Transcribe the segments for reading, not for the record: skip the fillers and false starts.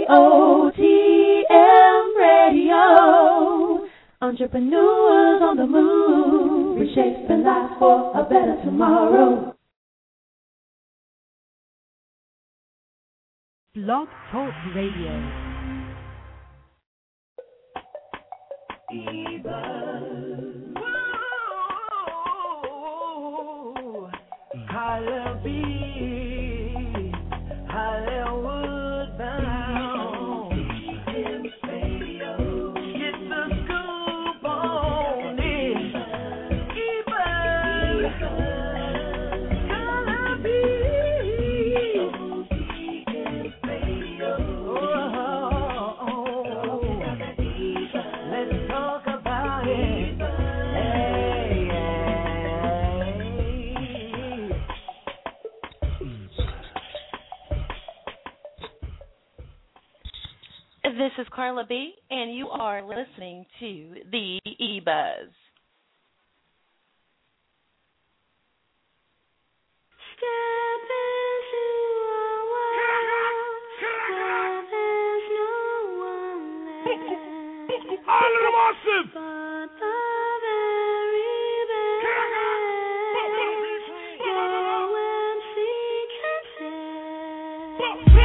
OTM Radio. Entrepreneurs on the move, reshaping life for a better tomorrow. Blog Talk Radio. This is Carla B, and you are listening to the E-Buzz. Step into a world where there's no one there but the very best. Go and seek and say.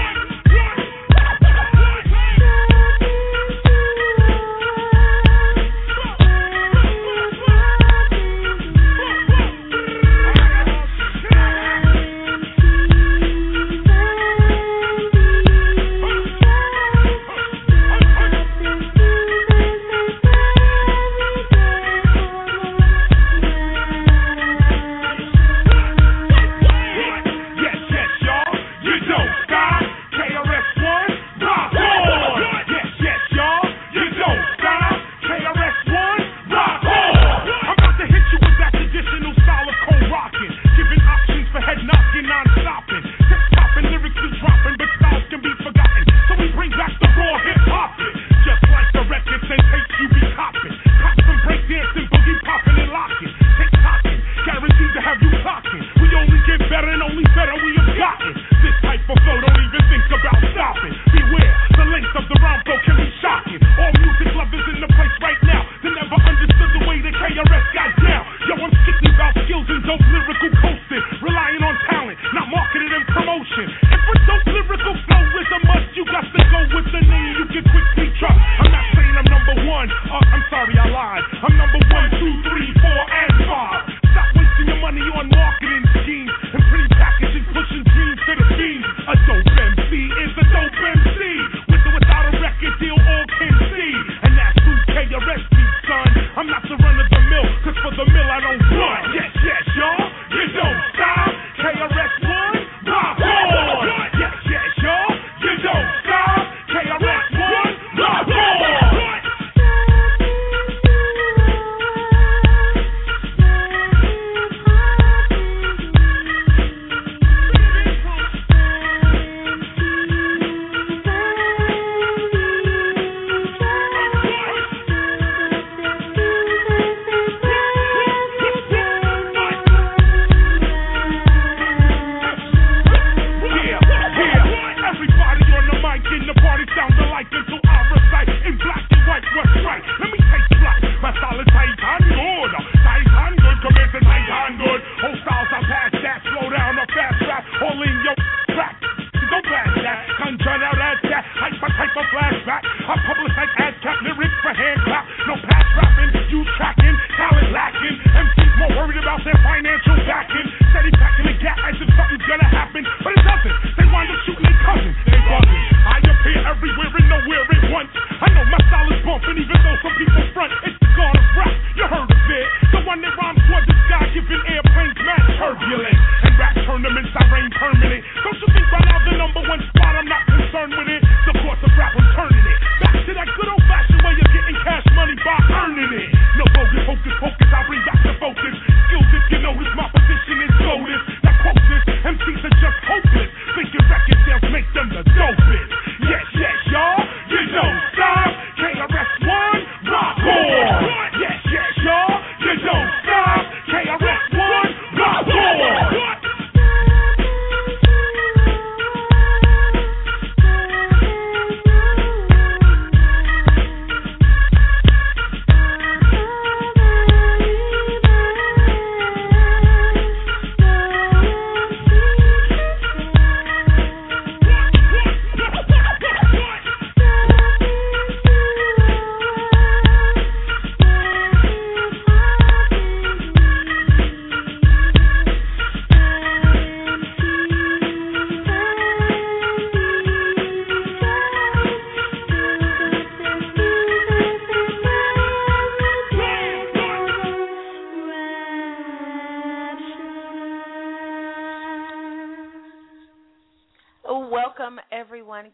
Yes, yes, y'all, you don't stop. KRS-One, rock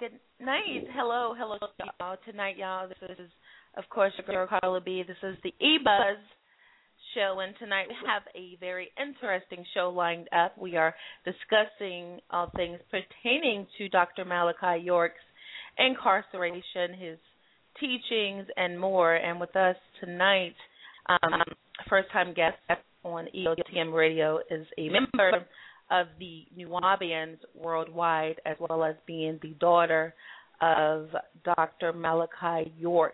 tonight, hello, y'all. Tonight, y'all, this is, of course, your girl Carla B. This is the E-Buzz show, and tonight we have a very interesting show lined up. We are discussing all things pertaining to Dr. Malachi York's incarceration, his teachings, and more. And with us tonight, first-time guest on EOTM Radio is a member of the Nuwaubians worldwide, as well as being the daughter of Dr. Malachi York.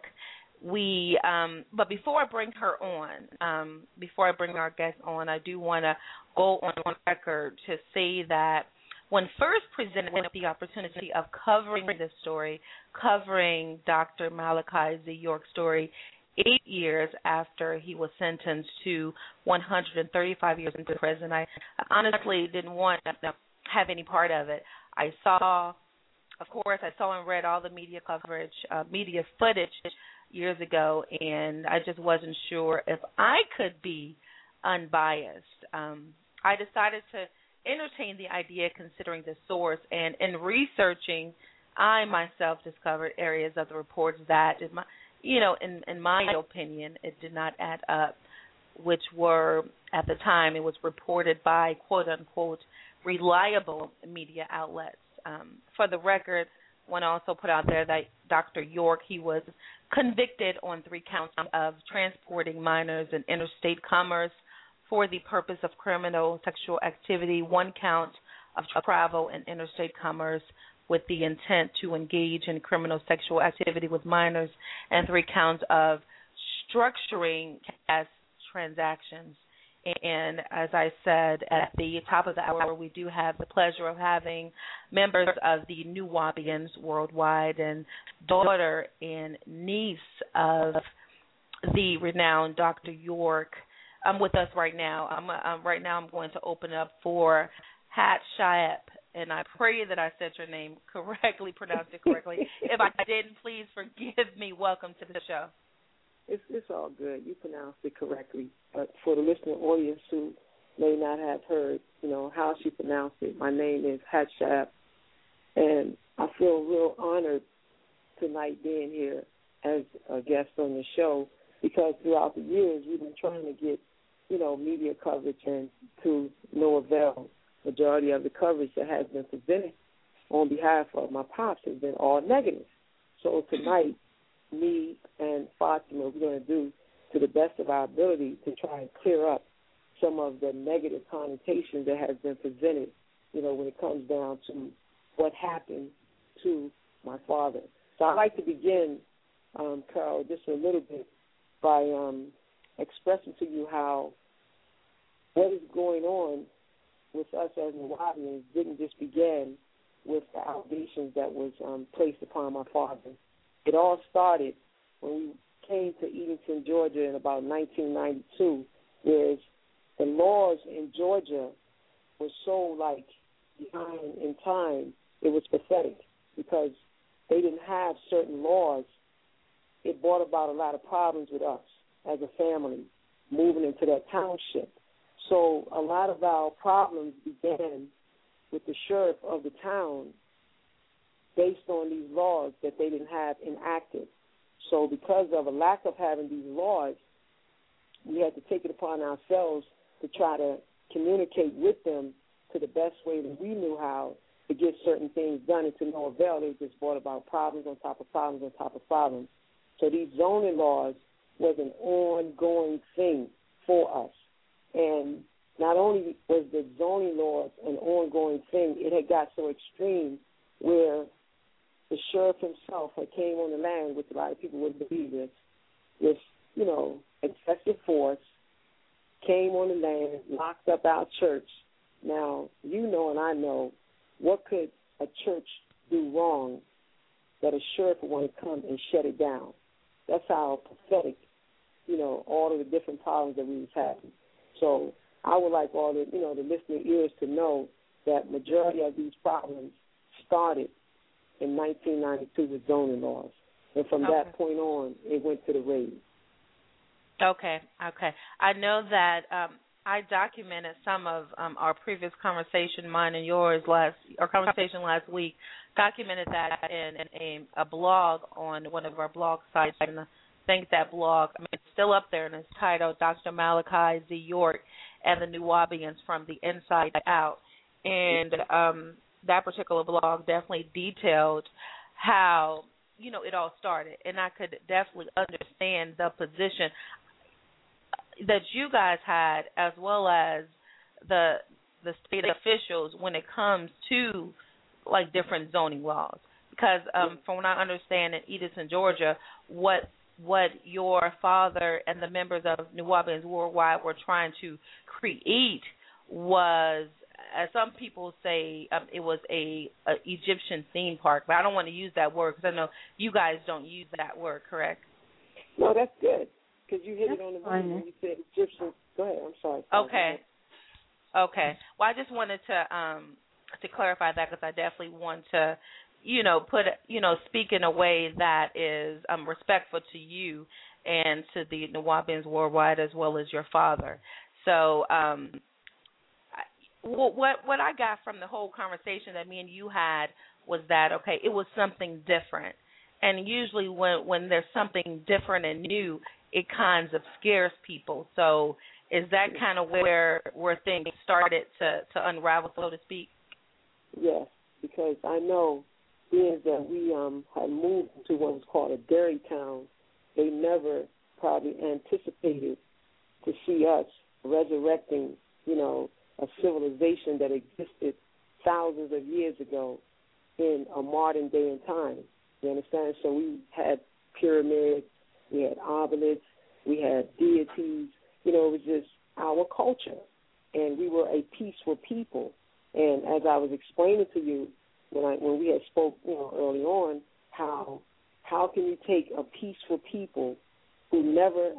But before I bring her on, before I bring our guest on, I do want to go on record to say that when first presented with the opportunity of covering this story, covering Dr. Malachi Z. York story, 8 years after he was sentenced to 135 years in prison, I honestly didn't want to have any part of it. I saw and read all the media coverage, media footage years ago, and I just wasn't sure if I could be unbiased. I decided to entertain the idea considering the source, and in researching, I myself discovered areas of the reports that, in my opinion, it did not add up, which were, at the time, it was reported by, quote-unquote, reliable media outlets. For the record, I want to also put out there that Dr. York, he was convicted on 3 counts of transporting minors in interstate commerce for the purpose of criminal sexual activity, 1 count of travel in interstate commerce with the intent to engage in criminal sexual activity with minors, and 3 counts of structuring cash transactions. And as I said at the top of the hour, we do have the pleasure of having members of the Nuwaubians worldwide and daughter and niece of the renowned Dr. York with us right now. I'm going to open up for Hat Shaep, and I pray that I said your name correctly, pronounced it correctly. If I didn't, please forgive me. Welcome to the show. It's all good. You pronounced it correctly. But for the listening audience who may not have heard, how she pronounced it, my name is Hat Shaep, and I feel real honored tonight being here as a guest on the show, because throughout the years we've been trying to get, media coverage, and to no avail. Majority of the coverage that has been presented on behalf of my pops has been all negative. So tonight, me and Fatima, we're going to do to the best of our ability to try and clear up some of the negative connotations that has been presented, when it comes down to what happened to my father. So I'd like to begin, Carol, just a little bit by expressing to you how what is going on with us as Nuwaubians didn't just begin with the allegations that was placed upon my father. It all started when we came to Edenton, Georgia in about 1992, where the laws in Georgia were so, behind in time, it was pathetic because they didn't have certain laws. It brought about a lot of problems with us as a family moving into that township. So a lot of our problems began with the sheriff of the town based on these laws that they didn't have enacted. So because of a lack of having these laws, we had to take it upon ourselves to try to communicate with them to the best way that we knew how to get certain things done, and to no avail. They just brought about problems on top of problems on top of problems. So these zoning laws was an ongoing thing for us. And not only was the zoning laws an ongoing thing, it had got so extreme where the sheriff himself had came on the land, which a lot of people wouldn't believe this, with, excessive force, came on the land, locked up our church. Now, and I know, what could a church do wrong that a sheriff would want to come and shut it down? That's how pathetic, all of the different problems that we was having. So I would like all the, the listening ears to know that majority of these problems started in 1992 with zoning laws. And from that point on, it went to the raise. Okay. I know that I documented some of our previous conversation, mine and yours, conversation last week. Documented that in a blog on one of our blog sites, and I think that blog, it's still up there, and it's titled "Dr. Malachi Z. York and the Nuwaubians from the Inside Out." And that particular blog definitely detailed how it all started, and I could definitely understand the position that you guys had, as well as the state officials when it comes to like different zoning laws. Because from what I understand, in Edenton, Georgia, what your father and the members of Nuwaubians Worldwide were trying to create was, as some people say, it was a Egyptian theme park. But I don't want to use that word because I know you guys don't use that word, correct? No, that's good. Because you hit it on the money when you said Egyptian. Go ahead. I'm sorry. Okay. Well, I just wanted to clarify that because I definitely want to, speak in a way that is respectful to you and to the Nuwaubians Worldwide as well as your father. So, what I got from the whole conversation that me and you had was that it was something different, and usually when there's something different and new, it kind of scares people. So is that kind of where things started to unravel, so to speak? Yes, because I know being that we had moved to what was called a dairy town, they never probably anticipated to see us resurrecting, a civilization that existed thousands of years ago in a modern day and time. You understand? So we had pyramids, we had obelisks, we had deities. It was just our culture, and we were a peaceful people. And as I was explaining to you when we had spoke, early on, how can you take a peaceful people who never,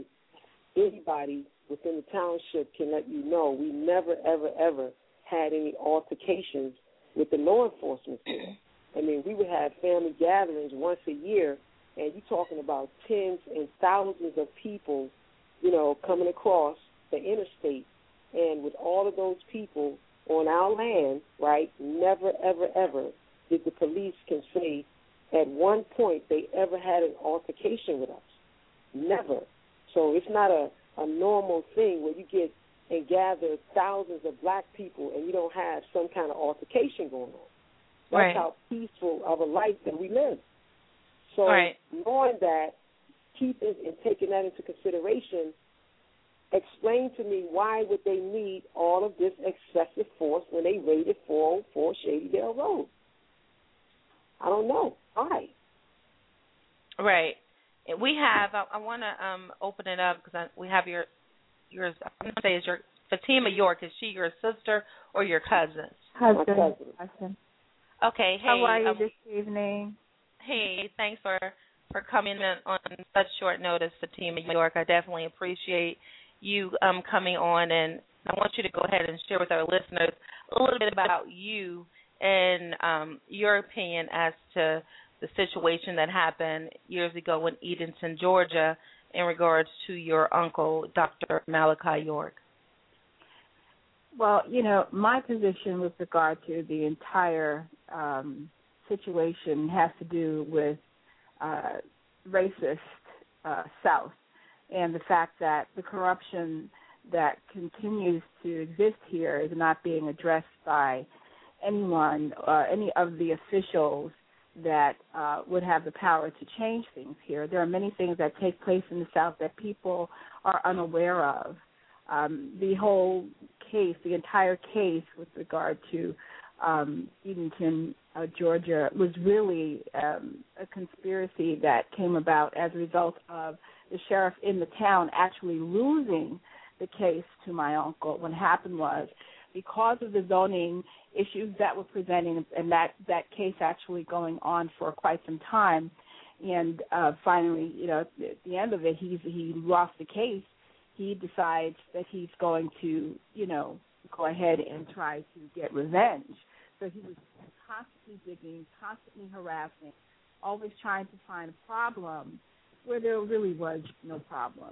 anybody within the township can let you know we never, ever, ever had any altercations with the law enforcement there. We would have family gatherings once a year, and you're talking about tens and thousands of people, coming across the interstate. And with all of those people on our land, right, never, ever, ever did the police can say at one point they ever had an altercation with us. Never. So it's not a normal thing where you get and gather thousands of black people and you don't have some kind of altercation going on. That's how peaceful of a life that we live. So knowing that, keeping and taking that into consideration, explain to me why would they need all of this excessive force when they raided 404 Shadydale Road? I don't know. Why? Right. We have, I want to open it up because we have yours, I'm going to say is your, Fatima York, is she your sister or your cousin? Cousin. Okay. Hey, how are you this evening? Hey, thanks for coming in on such short notice, Fatima York. I definitely appreciate you coming on, and I want you to go ahead and share with our listeners a little bit about you and your opinion as to the situation that happened years ago in Edenton, Georgia, in regards to your uncle, Dr. Malachi York. Well, my position with regard to the entire situation has to do with racist South and the fact that the corruption that continues to exist here is not being addressed by anyone or any of the officials that would have the power to change things here. There are many things that take place in the South that people are unaware of. The whole case, the entire case with regard to Edenton, Georgia, was really a conspiracy that came about as a result of the sheriff in the town actually losing the case to my uncle. What happened was, because of the zoning issues that were presenting, and that case actually going on for quite some time, and finally, at the end of it, he lost the case. He decides that he's going to, go ahead and try to get revenge. So he was constantly digging, constantly harassing, always trying to find a problem where there really was no problem.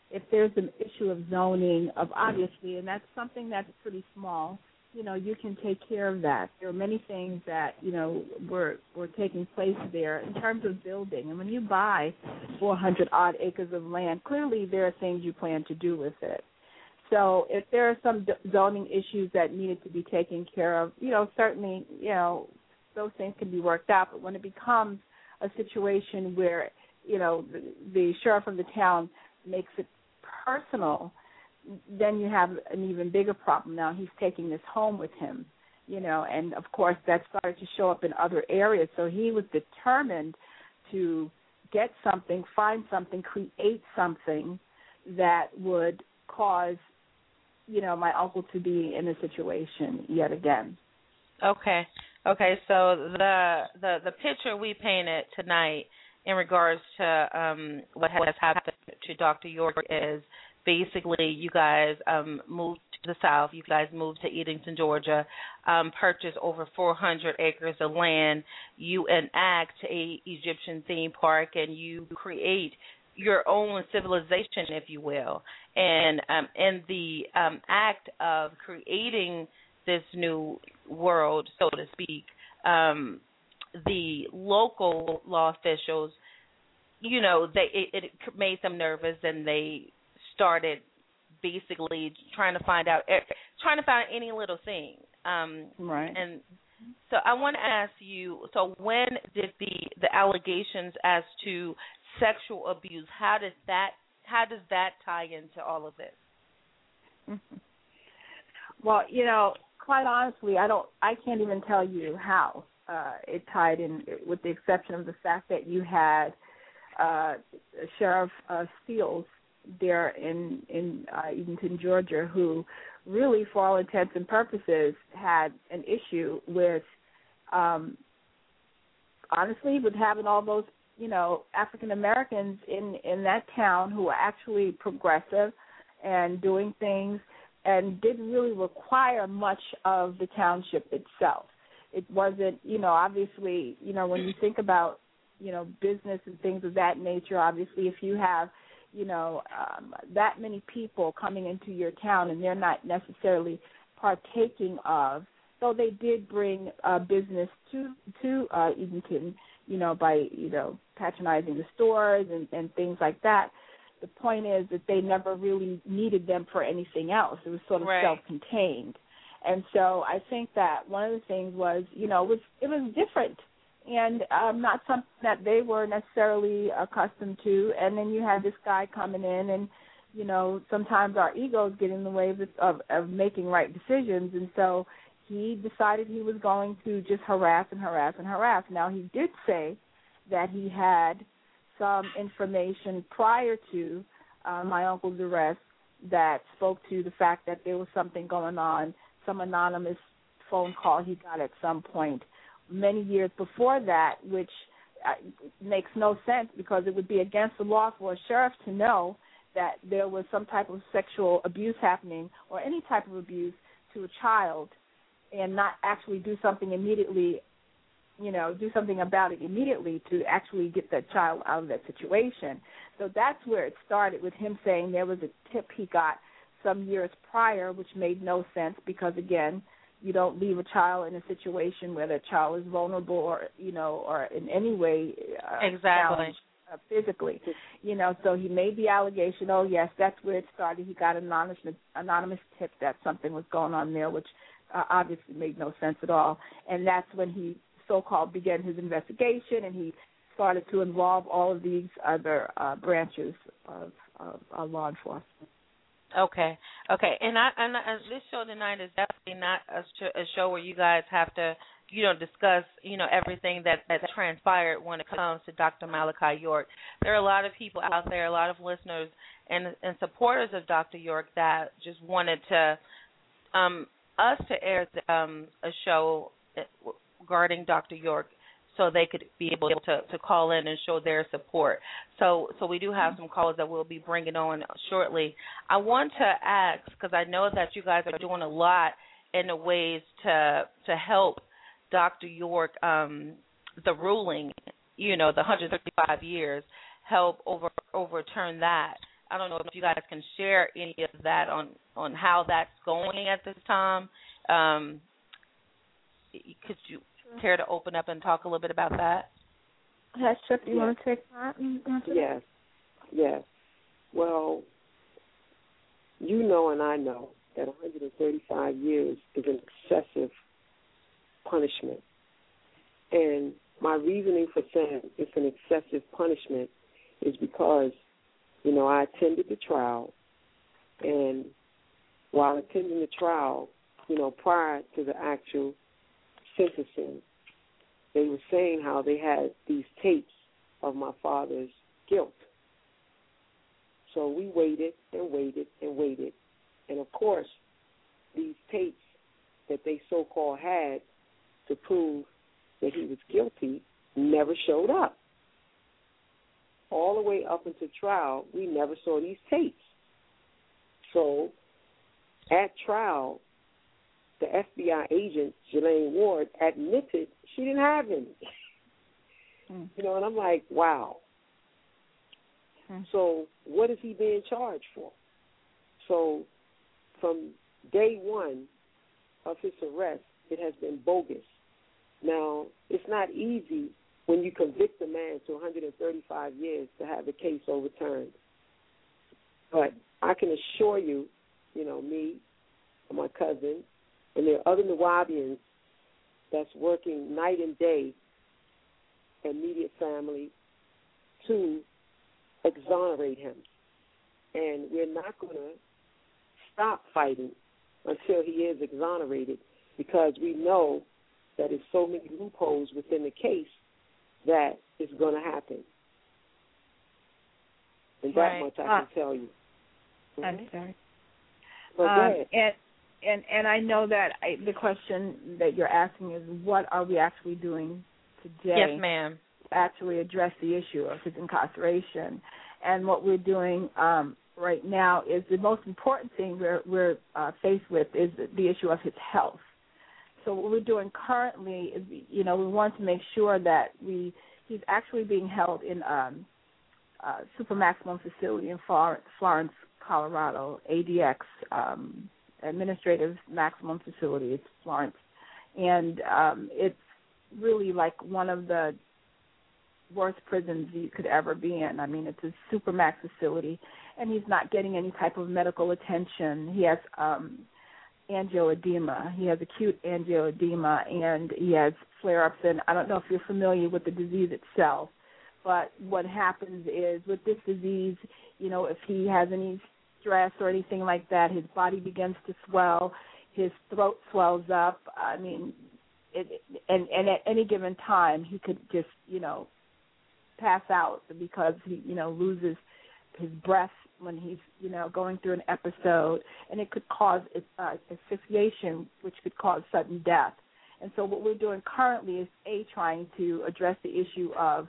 if there's an issue of zoning, of obviously, and that's something that's pretty small, you can take care of that. There are many things that, were taking place there in terms of building. And when you buy 400-odd acres of land, clearly there are things you plan to do with it. So if there are some zoning issues that needed to be taken care of, certainly, those things can be worked out. But when it becomes a situation where, the sheriff of the town makes it personal, then you have an even bigger problem. Now he's taking this home with him, and of course that started to show up in other areas. So he was determined to get something, find something, create something that would cause, my uncle to be in a situation yet again. Okay. So the picture we painted tonight in regards to what has happened to Dr. York is basically you guys moved to the South. You guys moved to Edenton, Georgia, purchased over 400 acres of land. You enact a Egyptian theme park, and you create your own civilization, if you will. And in the act of creating this new world, so to speak, the local law officials, it made them nervous, and they started basically trying to find any little thing. Right. And so I want to ask you, so when did the allegations as to sexual abuse, how does that tie into all of this? Well, quite honestly, I can't even tell you how it tied in, with the exception of the fact that you had Sheriff Steele there in Edenton, Georgia, who really, for all intents and purposes, had an issue with, honestly, with having all those, African Americans in that town who were actually progressive and doing things and didn't really require much of the township itself. It wasn't, obviously, when you think about, business and things of that nature, obviously if you have, that many people coming into your town and they're not necessarily partaking of, so they did bring business to Edenton, by, patronizing the stores and things like that. The point is that they never really needed them for anything else. It was sort of self-contained. And so I think that one of the things was, it was different and not something that they were necessarily accustomed to. And then you had this guy coming in and, sometimes our egos get in the way of making right decisions. And so he decided he was going to just harass and harass and harass. Now, he did say that he had some information prior to my uncle's arrest that spoke to the fact that there was something going on, some anonymous phone call he got at some point many years before that, which makes no sense because it would be against the law for a sheriff to know that there was some type of sexual abuse happening or any type of abuse to a child and not actually do something immediately, do something about it immediately to actually get that child out of that situation. So that's where it started with him saying there was a tip he got some years prior, which made no sense because, again, you don't leave a child in a situation where the child is vulnerable or, or in any way challenged physically. So he made the allegation, oh, yes, that's where it started. He got an anonymous tip that something was going on there, which obviously made no sense at all. And that's when he so-called began his investigation, and he started to involve all of these other branches of law enforcement. Okay. And this show tonight is definitely not a show where you guys have to, discuss, everything that transpired when it comes to Dr. Malachi York. There are a lot of people out there, a lot of listeners and supporters of Dr. York that just wanted to us to air a show regarding Dr. York so they could be able to call in and show their support. So we do have some callers that we'll be bringing on shortly. I want to ask, because I know that you guys are doing a lot in the ways to help Dr. York, the ruling, the 135 years, help overturn that. I don't know if you guys can share any of that on how that's going at this time. Could you care to open up and talk a little bit about that? Hester, do you Yes. want to take that and answer that? Yes. Well, you know and I know that 135 years is an excessive punishment. And my reasoning for saying it's an excessive punishment is because, you know, I attended the trial, and while attending the trial, you know, prior to the actual sentencing, they were saying how they had these tapes of my father's guilt. So we waited and waited and waited. And, of course, these tapes that they so-called had to prove that he was guilty never showed up. All the way up until trial, we never saw these tapes. So at trial, the FBI agent, Jelaine Ward, admitted she didn't have any. You know, and I'm like, wow. So what is he being charged for? So from day one of his arrest, it has been bogus. Now, it's not easy when you convict a man to 135 years to have the case overturned. But I can assure you, you know, me and my cousin, and there are other Nuwaubians that's working night and day, immediate family, to exonerate him. And we're not going to stop fighting until he is exonerated, because we know that there's so many loopholes within the case that it's going to happen. And that much I can tell you. I'm sorry. But go ahead. And I know that the question that you're asking is, what are we actually doing today? Yes, ma'am. To actually address the issue of his incarceration. And what we're doing right now is the most important thing we're faced with is the issue of his health. So what we're doing currently is, you know, we want to make sure that he's actually being held in a super maximum facility in Florence, Colorado, ADX, Administrative Maximum Facility. It's Florence. And it's really like one of the worst prisons you could ever be in. I mean, it's a super max facility, and he's not getting any type of medical attention. He has angioedema. He has acute angioedema, and he has flare-ups. And I don't know if you're familiar with the disease itself, but what happens is with this disease, you know, if he has any stress or anything like that, his body begins to swell, his throat swells up. I mean, and at any given time, he could just, you know, pass out because he, you know, loses his breath when he's, you know, going through an episode, and it could cause asphyxiation, which could cause sudden death. And so what we're doing currently is, trying to address the issue of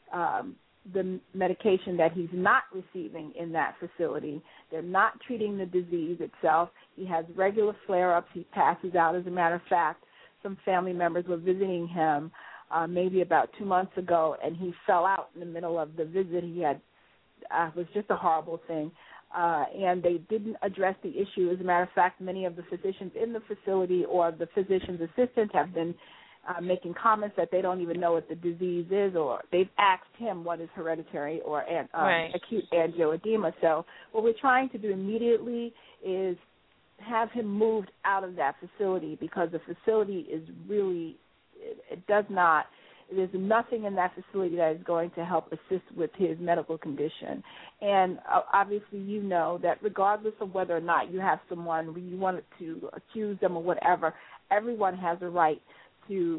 the medication that he's not receiving in that facility. They're not treating the disease itself. He has regular flare-ups. He passes out. As a matter of fact, some family members were visiting him maybe about 2 months ago, and he fell out in the middle of the visit. He had it was just a horrible thing, and they didn't address the issue. As a matter of fact, many of the physicians in the facility or the physician's assistants have been making comments that they don't even know what the disease is, or they've asked him what is hereditary or acute angioedema. So what we're trying to do immediately is have him moved out of that facility, because the facility is really, it does not, there's nothing in that facility that is going to help assist with his medical condition. And obviously you know that regardless of whether or not you have someone where you want to accuse them or whatever, everyone has a right to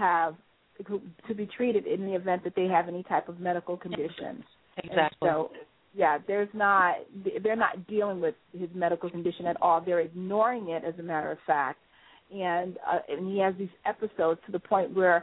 be treated in the event that they have any type of medical condition. Exactly. And so, yeah, they're not dealing with his medical condition at all. They're ignoring it, as a matter of fact. And he has these episodes to the point where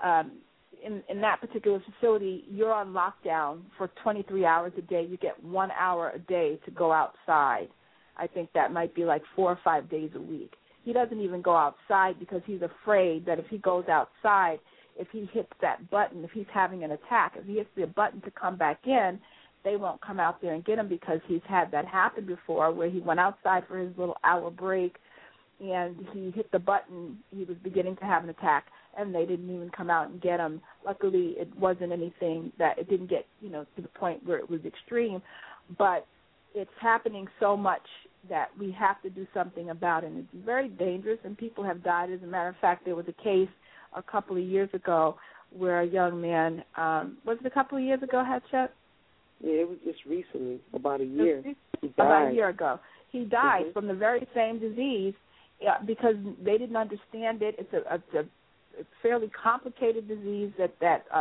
in that particular facility, you're on lockdown for 23 hours a day. You get 1 hour a day to go outside. I think that might be like 4 or 5 days a week. He doesn't even go outside because he's afraid that if he goes outside, if he hits that button, if he's having an attack, if he hits the button to come back in, they won't come out there and get him because he's had that happen before where he went outside for his little hour break and he hit the button. He was beginning to have an attack, and they didn't even come out and get him. Luckily, it wasn't anything that it didn't get, to the point where it was extreme. But it's happening so much that we have to do something about it. And it's very dangerous, and people have died. As a matter of fact, there was a case a couple of years ago where a young man, was it a couple of years ago, Hatshep? Yeah, it was just recently, about a year. About a year ago. He died from the very same disease because they didn't understand it. It's a fairly complicated disease that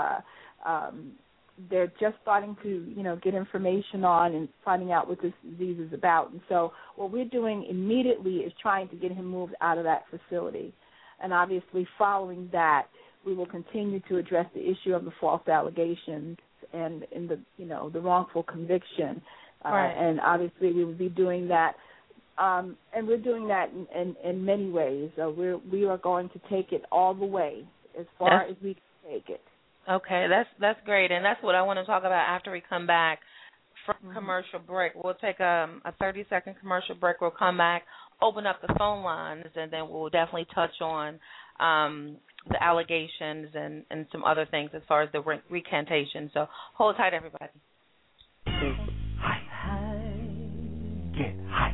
they're just starting to, get information on and finding out what this disease is about. And so what we're doing immediately is trying to get him moved out of that facility. And obviously following that, we will continue to address the issue of the false allegations and in the wrongful conviction. Right. And obviously we will be doing that. And we're doing that in many ways. We are going to take it all the way as far as we can take it. Okay, that's great, and that's what I want to talk about after we come back from commercial break. We'll take a 30-second commercial break. We'll come back, open up the phone lines, and then we'll definitely touch on the allegations and some other things as far as the recantation. So hold tight, everybody. Hype. Get hype.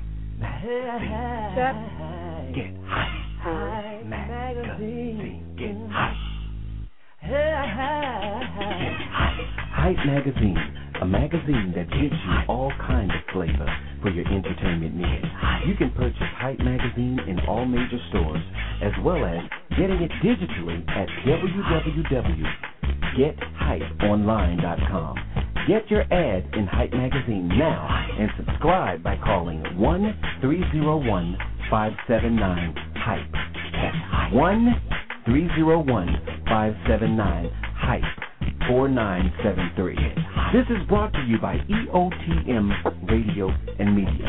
Get hype. Magazine. Get hype. Hype Magazine, a magazine that gives you all kinds of flavor for your entertainment needs. You can purchase Hype Magazine in all major stores, as well as getting it digitally at www.gethypeonline.com. Get your ad in Hype Magazine now and subscribe by calling 1-301-579-HYPE. That's 1-301-579-HYPE 4973. This is brought to you by EOTM Radio and Media.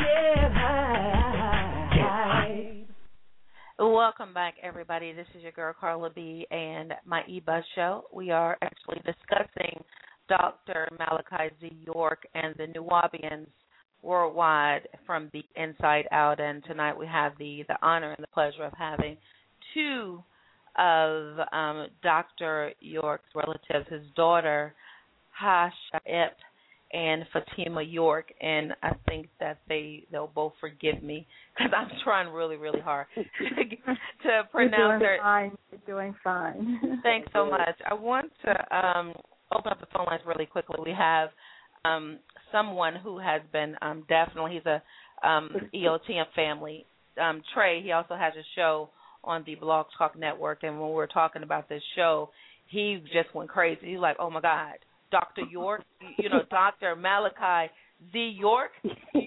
Welcome back, everybody. This is your girl, Carla B., and my eBuzz show. We are actually discussing Dr. Malachi Z. York and the Nuwaubians worldwide from the inside out. And tonight we have the honor and the pleasure of having two of Dr. York's relatives, his daughter, Hashaep, and Fatima York. And I think that they'll both forgive me because I'm trying really, really hard to pronounce her. You're doing fine. Thanks so much. I want to open up the phone lines really quickly. We have someone who has been definitely, he's a EOTM family. Trey, he also has a show on the Blog Talk Network, and when we were talking about this show, he just went crazy. He's like, oh, my God, Dr. York, Dr. Malachi Z. York, so he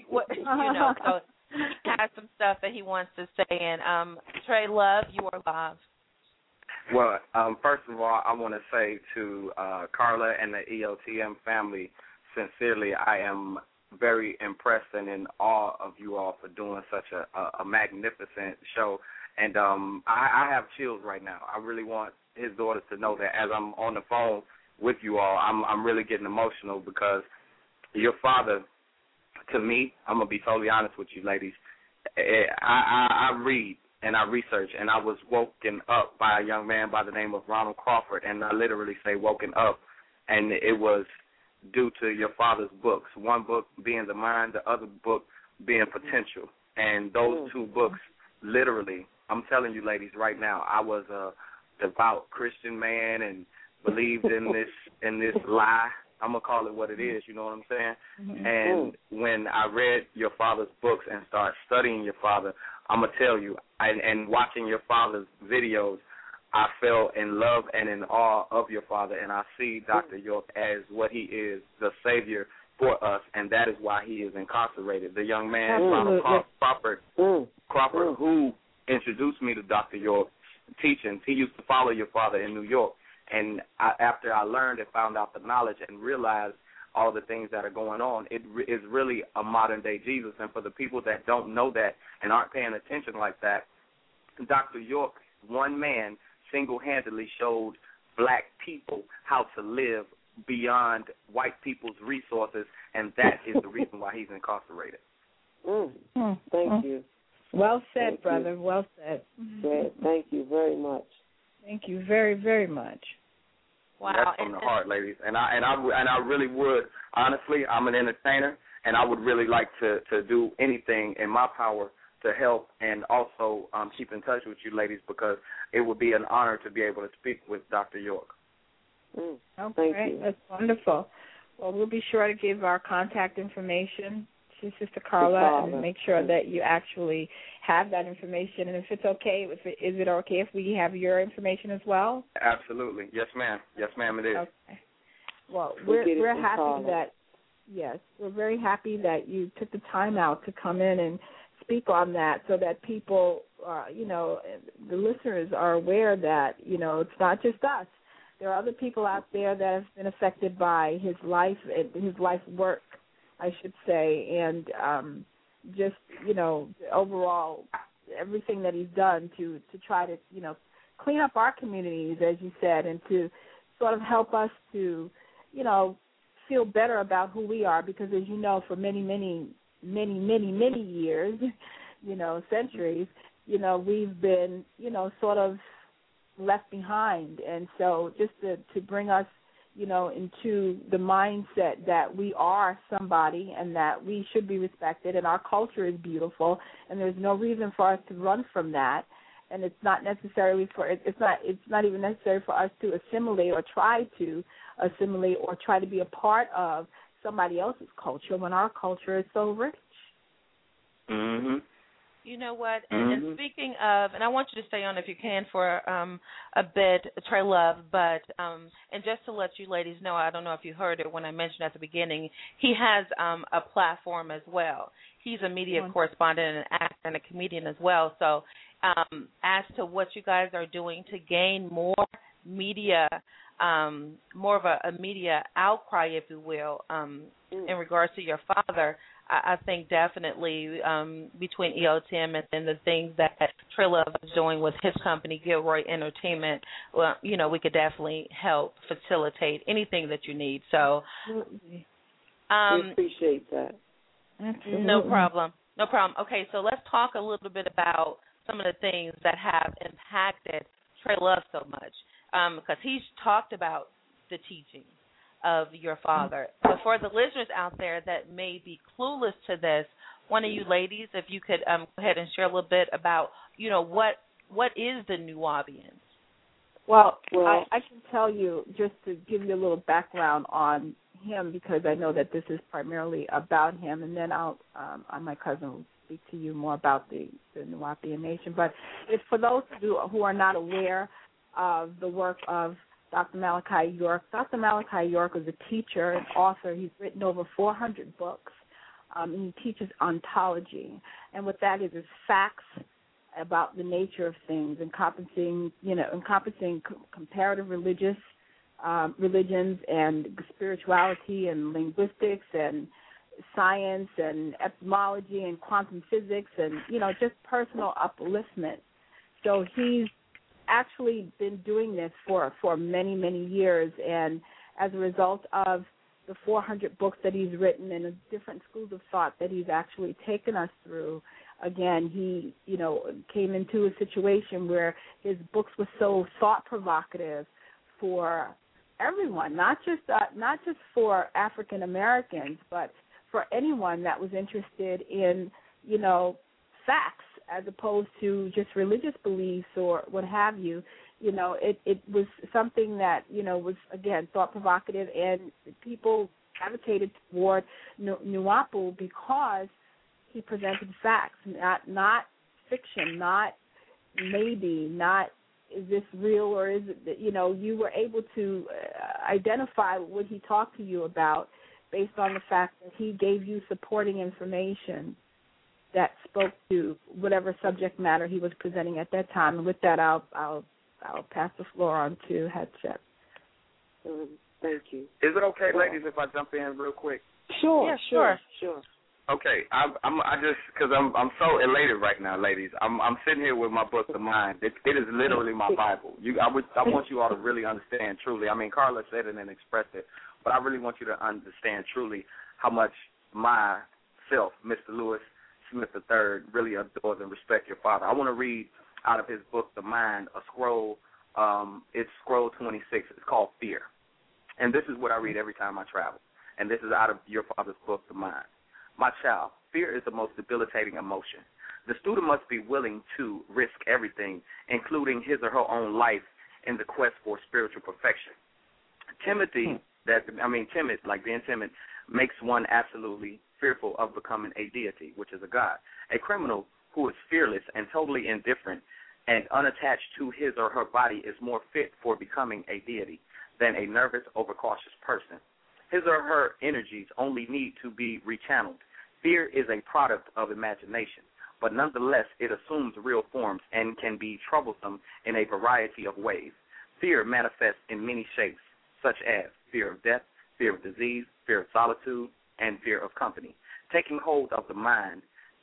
has some stuff that he wants to say. And Trey Love, you are live. Well, first of all, I want to say to Carla and the EOTM family, sincerely, I am very impressed and in awe of you all for doing such a magnificent show. And I have chills right now. I really want his daughters to know that as I'm on the phone with you all, I'm really getting emotional because your father, to me, I'm going to be totally honest with you ladies, I read and I research, and I was woken up by a young man by the name of Ronald Crawford, and I literally say woken up, and it was due to your father's books, one book being The Mind, the other book being Potential. And those two books, literally, I'm telling you ladies right now, I was a devout Christian man and believed in this lie. I'm going to call it what it is, you know what I'm saying? Mm-hmm. And when I read your father's books and started studying your father, I'm going to tell you, and watching your father's videos, I fell in love and in awe of your father, and I see Dr. York as what he is, the savior for us, and that is why he is incarcerated. The young man, Ronald Crawford, who introduced me to Dr. York's teachings, he used to follow your father in New York. And after I learned and found out the knowledge and realized all the things that are going on, it is really a modern-day Jesus. And for the people that don't know that and aren't paying attention like that, Dr. York, one man, single-handedly showed black people how to live beyond white people's resources, and that is the reason why he's incarcerated. Thank you. Well said, Thank brother. you. Well said. Thank you very much. Thank you very, very much. Wow. That's from the heart, ladies. And I really would, honestly, I'm an entertainer, and I would really like to do anything in my power to help and also keep in touch with you ladies, because it would be an honor to be able to speak with Dr. York. Okay, that's wonderful. Well, we'll be sure to give our contact information to Sister Carla and make sure that you actually have that information. And if it's okay, is it okay if we have your information as well? Absolutely. Yes, ma'am. Yes, ma'am, it is. Okay. Well, we're happy that, yes, we're very happy that you took the time out to come in and speak on that so that people, the listeners are aware that, it's not just us. There are other people out there that have been affected by his life work, I should say, and just, overall everything that he's done to try to, clean up our communities, as you said, and to sort of help us to, feel better about who we are, because as you know, for many years, centuries, we've been, sort of left behind. And so just to bring us, into the mindset that we are somebody and that we should be respected and our culture is beautiful and there's no reason for us to run from that. And it's not necessarily it's not even necessary for us to assimilate or try to assimilate or try to be a part of somebody else's culture when our culture is so rich. Mhm. You know what? And speaking of, and I want you to stay on if you can for a bit, Trey Love, but and just to let you ladies know, I don't know if you heard it when I mentioned at the beginning, he has a platform as well. He's a media correspondent and an actor and a comedian as well. So as to what you guys are doing to gain more media, more of a media outcry, if you will, in regards to your father, I think definitely between EOTM and then the things that Trey Love is doing with his company, Gilroy Entertainment, well, we could definitely help facilitate anything that you need. So we appreciate that. Absolutely. No problem. Okay, so let's talk a little bit about some of the things that have impacted Trey Love so much, because he's talked about the teaching of your father. But for the listeners out there that may be clueless to this, one of you ladies, if you could go ahead and share a little bit about, what is the Nuwaubians? Well, I can tell you, just to give you a little background on him, because I know that this is primarily about him, and then my cousin will speak to you more about the Nuwaubian Nation. But it's for those who are not aware of the work of Dr. Malachi York. Dr. Malachi York is a teacher and author. He's written over 400 books, and he teaches ontology. And what that is facts about the nature of things, encompassing comparative religions and spirituality and linguistics and science and etymology and quantum physics and, just personal upliftment. So he's actually been doing this for many, many years, and as a result of the 400 books that he's written and the different schools of thought that he's actually taken us through, again, he, came into a situation where his books were so thought-provocative for everyone, not just for African Americans, but for anyone that was interested in, facts, as opposed to just religious beliefs or what have you. It was something that, was, again, thought-provocative, and people gravitated toward Nuwaubu because he presented facts, not fiction, not maybe, not is this real or is it, you were able to identify what he talked to you about based on the fact that he gave you supporting information that spoke to whatever subject matter he was presenting at that time. And with that, I'll pass the floor on to Hatshep. Thank you. Is it okay, ladies, if I jump in real quick? Sure, yeah, sure. Okay, I just because I'm so elated right now, ladies. I'm sitting here with my book, The Mind. It is literally my Bible. I want you all to really understand truly. I mean, Carla said it and expressed it, but I really want you to understand truly how much myself, Mr. Lewis Smith III, really adores and respect your father. I want to read out of his book, The Mind, a scroll. It's scroll 26. It's called Fear, and this is what I read every time I travel. And this is out of your father's book, The Mind. My child, fear is the most debilitating emotion. The student must be willing to risk everything, including his or her own life, in the quest for spiritual perfection. Timid, like being timid, makes one absolutely fearful of becoming a deity, which is a god. A criminal who is fearless and totally indifferent and unattached to his or her body is more fit for becoming a deity than a nervous, overcautious person. His or her energies only need to be rechanneled. Fear is a product of imagination, but nonetheless it assumes real forms and can be troublesome in a variety of ways. Fear manifests in many shapes, such as fear of death, fear of disease, fear of solitude, and fear of company. Taking hold of the mind,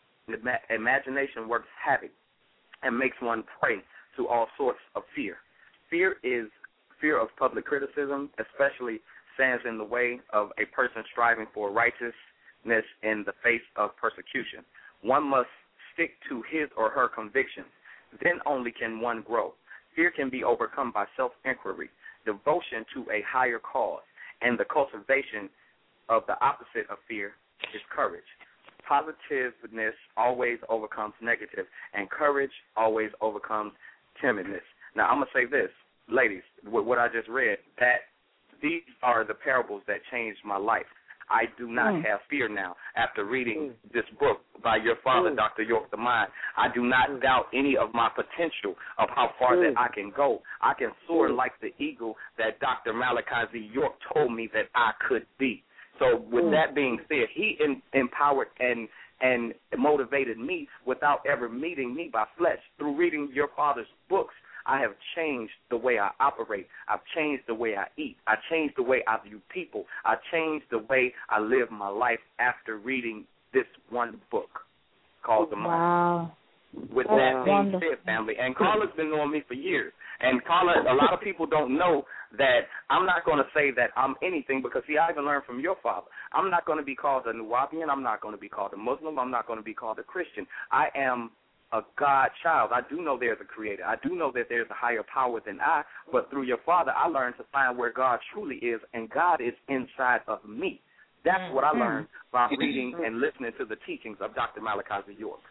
imagination works havoc and makes one prey to all sorts of fear. Fear is fear of public criticism, especially stands in the way of a person striving for righteousness in the face of persecution. One must stick to his or her convictions. Then only can one grow. Fear can be overcome by self-inquiry, devotion to a higher cause, and the cultivation of the opposite of fear is courage. Positiveness always overcomes negative, and courage always overcomes timidness. Now, I'm going to say this, ladies, with what I just read, that these are the parables that changed my life. I do not have fear now after reading this book by your father, Dr. York, The Mind. I do not doubt any of my potential of how far that I can go. I can soar like the eagle that Dr. Malachi Z. York told me that I could be. So with that being said, he empowered and motivated me without ever meeting me by flesh. Through reading your father's books, I have changed the way I operate. I've changed the way I eat. I changed the way I view people. I changed the way I live my life after reading this one book called The Mind. Wow. With that being said, family, and Carla's been knowing me for years. And Carla, a lot of people don't know that I'm not going to say that I'm anything because, see, I even learned from your father. I'm not going to be called a Nuwaubian. I'm not going to be called a Muslim. I'm not going to be called a Christian. I am a God child. I do know there's a creator. I do know that there's a higher power than I, but through your father, I learned to find where God truly is, and God is inside of me. That's what I learned by reading and listening to the teachings of Dr. Malachi Z. York.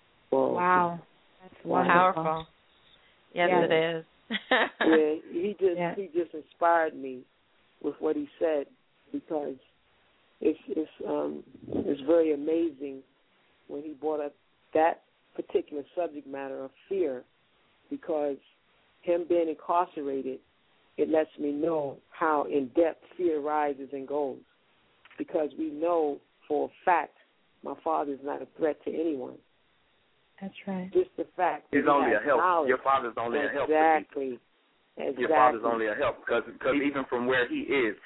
Wow. That's wonderful. Powerful. Yes, it is. He just inspired me with what he said, because it's very amazing when he brought up that particular subject matter of fear, because him being incarcerated, it lets me know how in depth fear rises and goes, because we know for a fact my father is not a threat to anyone. That's right. Just the fact that he's only a help. Knowledge. Your father's only a help. Exactly. Your father's only a help because even from where he is,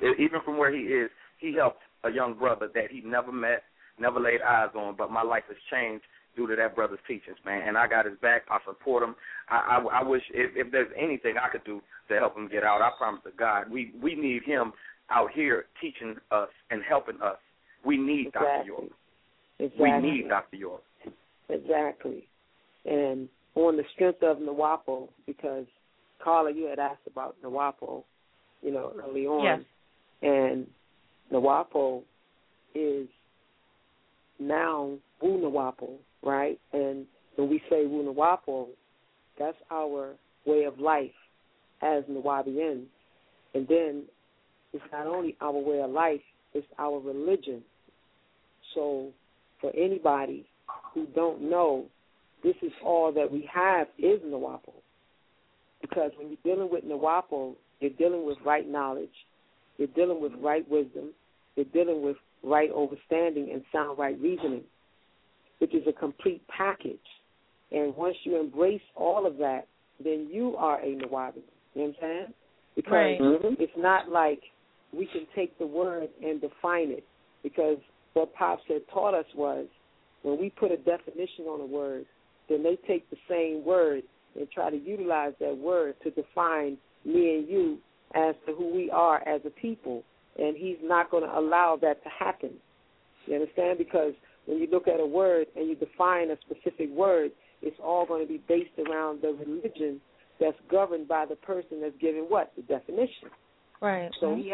he helped a young brother that he never met, never laid eyes on. But my life has changed due to that brother's teachings, man. And I got his back. I support him. I wish if there's anything I could do to help him get out, I promise to God, we need him out here teaching us and helping us. We need Dr. York. Exactly. We need Dr. York. Exactly. And on the strength of Nuwaubu, because Carla, you had asked about Nuwaubu, early on. Yes. And Nuwaubu is now Wu Nuwaubu, right? And when we say Wu Nuwaubu, that's our way of life as Nuwaubians. And then it's not only our way of life, it's our religion. So for anybody who don't know, this is all that we have is Nuwaubu. Because when you're dealing with Nuwaubu, you're dealing with right knowledge, you're dealing with right wisdom, you're dealing with right understanding and sound right reasoning, which is a complete package. And once you embrace all of that, then you are a Nuwaubian. You know what I'm saying? Because it's not like we can take the word and define it. Because what Pops had taught us was when we put a definition on a word, then they take the same word and try to utilize that word to define me and you as to who we are as a people. And he's not going to allow that to happen. You understand? Because when you look at a word and you define a specific word, it's all going to be based around the religion that's governed by the person that's giving what? The definition. Right. So he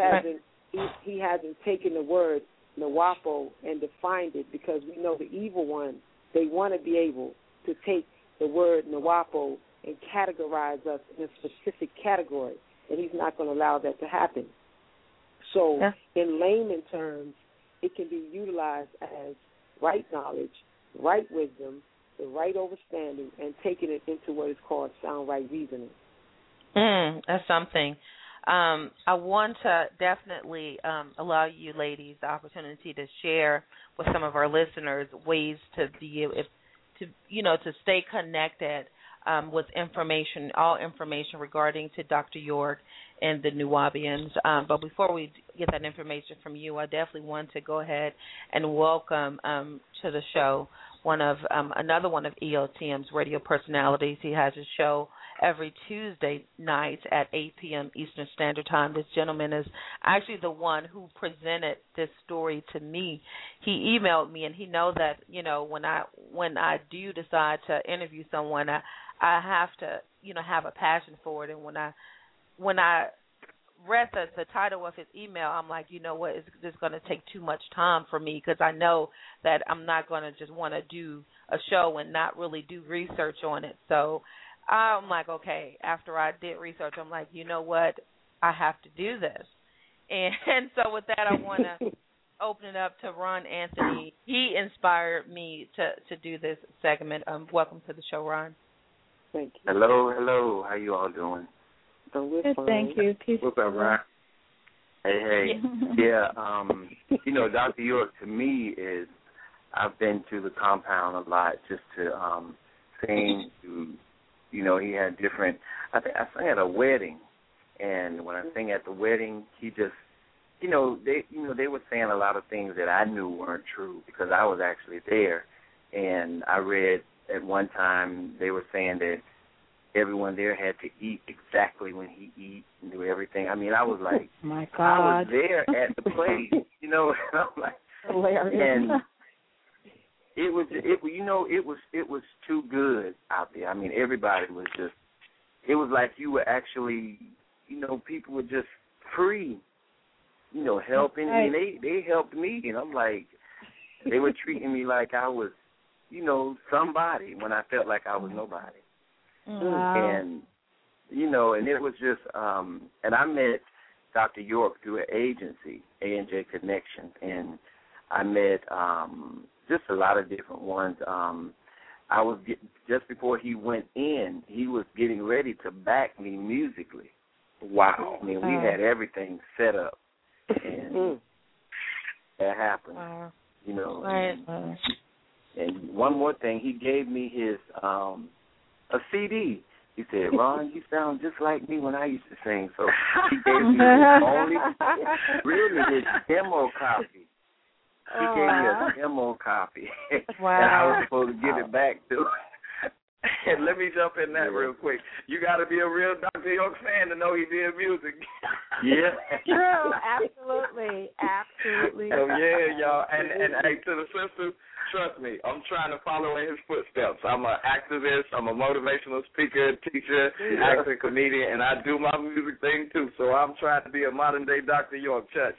hasn't taken the word Nawapo and defined it, because we know the evil one, they want to be able to take the word Nawapo and categorize us in a specific category, and he's not going to allow that to happen. So in layman terms, it can be utilized as right knowledge, right wisdom, the right understanding, and taking it into what is called sound right reasoning. That's something. I want to definitely allow you ladies the opportunity to share with some of our listeners ways to be able to stay connected with information, all information regarding to Dr. York and the Nuwaubians. But before we get that information from you, I definitely want to go ahead and welcome to the show another one of EOTM's radio personalities. He has a show every Tuesday night at 8 p.m. Eastern Standard Time. This gentleman is actually the one who presented this story to me. He emailed me, and he knows that, when I do decide to interview someone, I have to, have a passion for it. And when I read the title of his email, I'm like, you know what, it's just going to take too much time for me, because I know that I'm not going to just want to do a show and not really do research on it. So I'm like, okay, after I did research, I'm like, you know what, I have to do this. And so with that, I want to open it up to Ron Anthony. He inspired me to do this segment. Welcome to the show, Ron. Thank you. Hello. How you all doing? Good, thank you. Peace. What's up, Ron? Hey. Yeah, Dr. York, to me, I've been to the compound a lot just to sing to, he had different, I sang at a wedding, and when I sang at the wedding, he just, they were saying a lot of things that I knew weren't true, because I was actually there. And I read at one time they were saying that everyone there had to eat exactly when he eat and do everything. I mean, I was like, my God. I was there at the place, and I'm like, hilarious. And it was too good out there. I mean, everybody was just, it was like you were actually, people were just free, helping. Right. I mean, they helped me, and I'm like, they were treating me like I was, somebody when I felt like I was nobody. Wow. And, and it was just, and I met Dr. York through an agency, A&J Connection, and I met just a lot of different ones. I was just before he went in, he was getting ready to back me musically. Wow. I mean, we had everything set up, and that happened. Wow. Right. And one more thing, he gave me his a CD. He said, Ron, you sound just like me when I used to sing. So he gave me his demo copy. He gave me a demo copy. Wow. And I was supposed to give it back to him. And let me jump in that real quick. You got to be a real Dr. York fan to know he did music. Yeah. True. Absolutely. Oh, yeah, y'all. And hey, to the sisters, trust me, I'm trying to follow in his footsteps. I'm an activist. I'm a motivational speaker, teacher, actor, comedian, and I do my music thing, too. So I'm trying to be a modern-day Dr. York Church.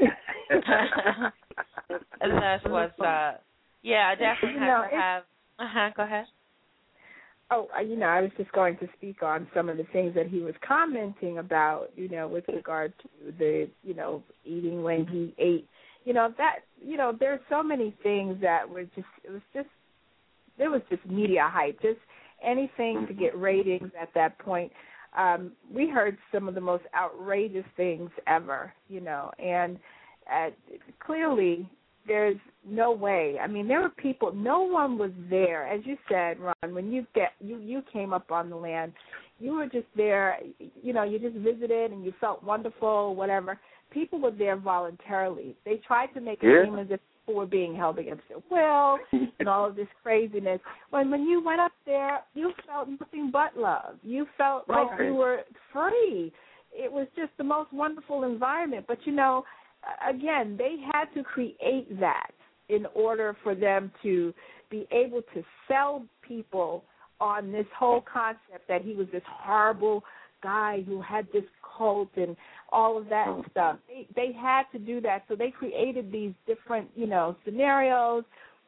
And that's what's, I definitely have. Go ahead. Oh, I was just going to speak on some of the things that he was commenting about, with regard to the, eating when he ate. There's so many things that were there was just media hype, just anything to get ratings at that point. We heard some of the most outrageous things ever, and clearly there's no way. I mean, there were people, no one was there. As you said, Ron, when you came up on the land, you were just there, you just visited and you felt wonderful, whatever. people were there voluntarily. They tried to make it seem as if people were being held against their will and all of this craziness. When you went up there, you felt nothing but love. You felt like you were free. It was just the most wonderful environment. But, you know, again, they had to create that in order for them to be able to sell people on this whole concept that he was this horrible guy who had this cult and all of that stuff. They had to do that, so they created these different, you know, scenarios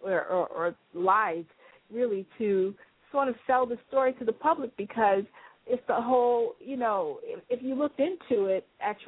or lies, really, to sort of sell the story to the public, because it's the whole, you know, if you looked into it,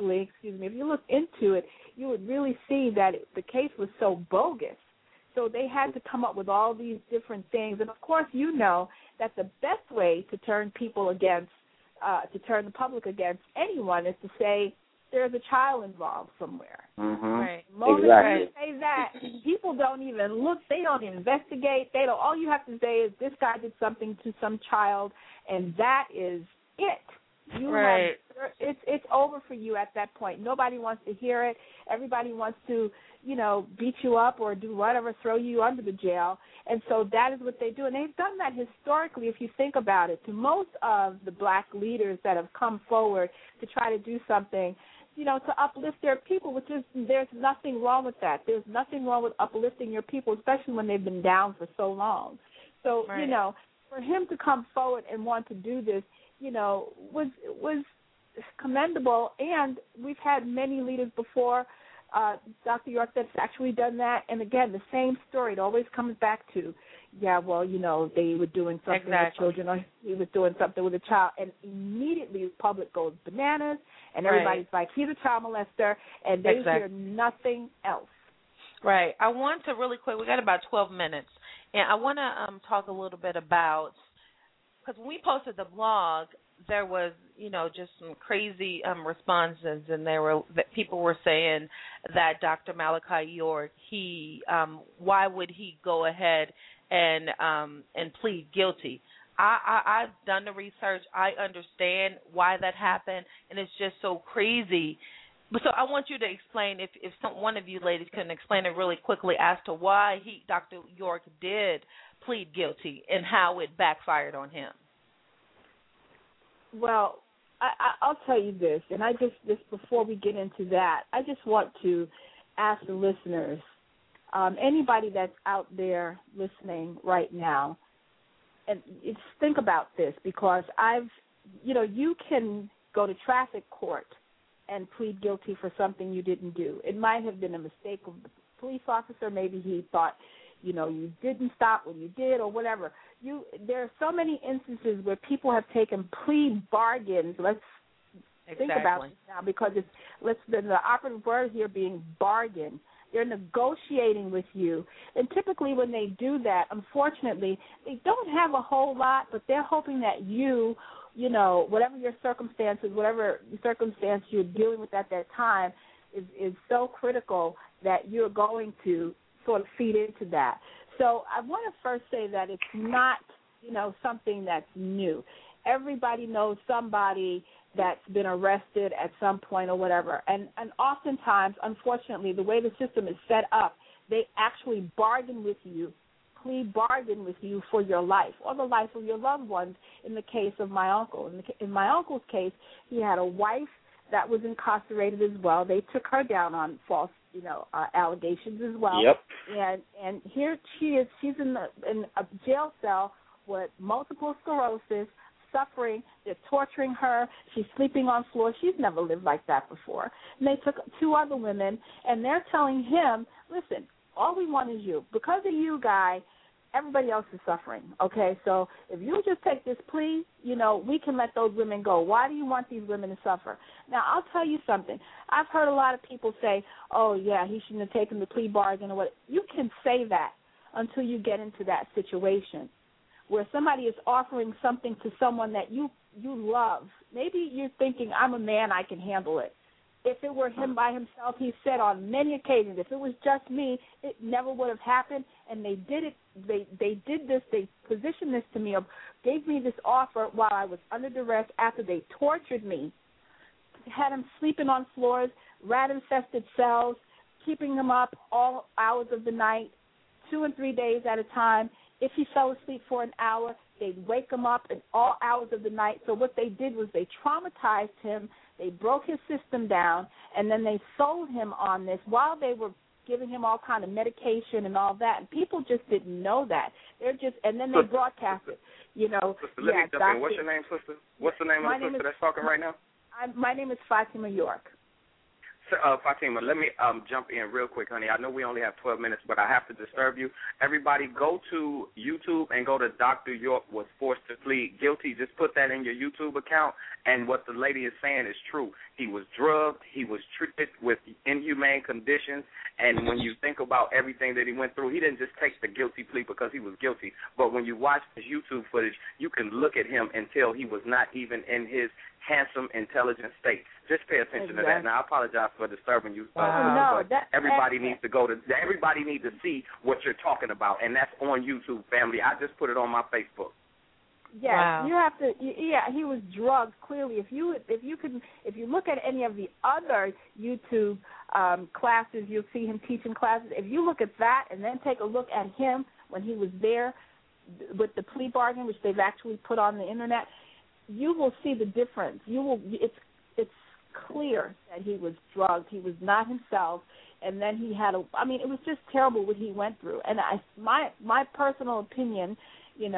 if you looked into it, you would really see that the case was so bogus. So they had to come up with all these different things. And, of course, you know that the best way to turn people against, to turn the public against anyone is to say there's a child involved somewhere. Mm-hmm. Right. Most exactly. Say that, people don't even look. They don't investigate. They don't. All you have to say is this guy did something to some child, and that is it. You have, it's over for you at that point. Nobody wants to hear it. Everybody wants to, you know, beat you up or do whatever, throw you under the jail. And so that is what they do. And they've done that historically, if you think about it, to most of the black leaders that have come forward to try to do something, you know, to uplift their people, which is, there's nothing wrong with that. There's nothing wrong with uplifting your people, especially when they've been down for so long. So, you know, for him to come forward and want to do this, you know, was commendable. And we've had many leaders before, Dr. York, that's actually done that. And, again, the same story. It always comes back to, yeah, well, you know, they were doing something with children, or he was doing something with a child. And immediately the public goes bananas, and everybody's like, he's a child molester, and they hear nothing else. Right. I want to really quick, we got about 12 minutes, and I want to talk a little bit about, because when we posted the blog, there was, you know, just some crazy responses, and people were saying that Dr. Malachi York, why would he go ahead and plead guilty? I've done the research. I understand why that happened, and it's just so crazy. So I want you to explain, if one of you ladies can explain it really quickly as to why Dr. York did plead guilty and how it backfired on him. Well, I'll tell you this, and just before we get into that, I just want to ask the listeners, anybody that's out there listening right now, and think about this, because you can go to traffic court and plead guilty for something you didn't do. It might have been a mistake of the police officer. Maybe he thought, you know, you didn't stop when you did, or whatever. There are so many instances where people have taken plea bargains. Let's think about it now, because the operative word here being bargain. They're negotiating with you. And typically when they do that, unfortunately, they don't have a whole lot, but they're hoping that you know, whatever your circumstances, whatever circumstance you're dealing with at that time is so critical that you're going to sort of feed into that. So I want to first say that it's not, you know, something that's new. Everybody knows somebody that's been arrested at some point or whatever. And oftentimes, unfortunately, the way the system is set up, they actually bargain with you, plea bargain with you for your life or the life of your loved ones, in the case of my uncle. In my uncle's case, he had a wife that was incarcerated as well. They took her down on false, you know, allegations as well. Yep. And here she is. She's in a jail cell with multiple sclerosis, suffering. They're torturing her. She's sleeping on floors. She's never lived like that before. And they took 2 other women, and they're telling him, listen, all we want is you. Because of you, guy, everybody else is suffering, okay? So if you just take this plea, you know, we can let those women go. Why do you want these women to suffer? Now, I'll tell you something. I've heard a lot of people say, oh, yeah, he shouldn't have taken the plea bargain or what. You can say that until you get into that situation where somebody is offering something to someone that you love. Maybe you're thinking, I'm a man, I can handle it. If it were him by himself, he said on many occasions, if it was just me, it never would have happened. And they did it. They did this. They positioned this to me, gave me this offer while I was under duress after they tortured me, had him sleeping on floors, rat-infested cells, keeping him up all hours of the night, 2 and 3 days at a time. If he fell asleep for an hour, they'd wake him up in all hours of the night. So what they did was they traumatized him, they broke his system down, and then they sold him on this while they were giving him all kind of medication and all that. And people just didn't know that. And then they broadcast it. Sister, let me jump in. What's your name, sister? What's the name of the sister that's talking right now? My name is Fatima York. Fatima, let me jump in real quick, honey. I know we only have 12 minutes, but I have to disturb you. Everybody go to YouTube and go to Dr. York was forced to plead guilty. Just put that in your YouTube account, and what the lady is saying is true. He was drugged. He was treated with inhumane conditions, and when you think about everything that he went through, he didn't just take the guilty plea because he was guilty. But when you watch his YouTube footage, you can look at him and tell he was not even in his handsome, intelligent state. Just pay attention to that. Now, I apologize for disturbing you. But everybody needs to see what you're talking about, and that's on YouTube, family. I just put it on my Facebook. Yes, wow. You have to. Yeah, he was drugged. Clearly, if you look at any of the other YouTube classes, you'll see him teaching classes. If you look at that and then take a look at him when he was there with the plea bargain, which they've actually put on the internet, you will see the difference. It's clear that he was drugged. He was not himself, and then he had it was just terrible what he went through. And my personal opinion, is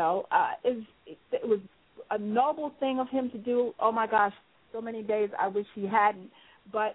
it was a noble thing of him to do. Oh my gosh, so many days I wish he hadn't. But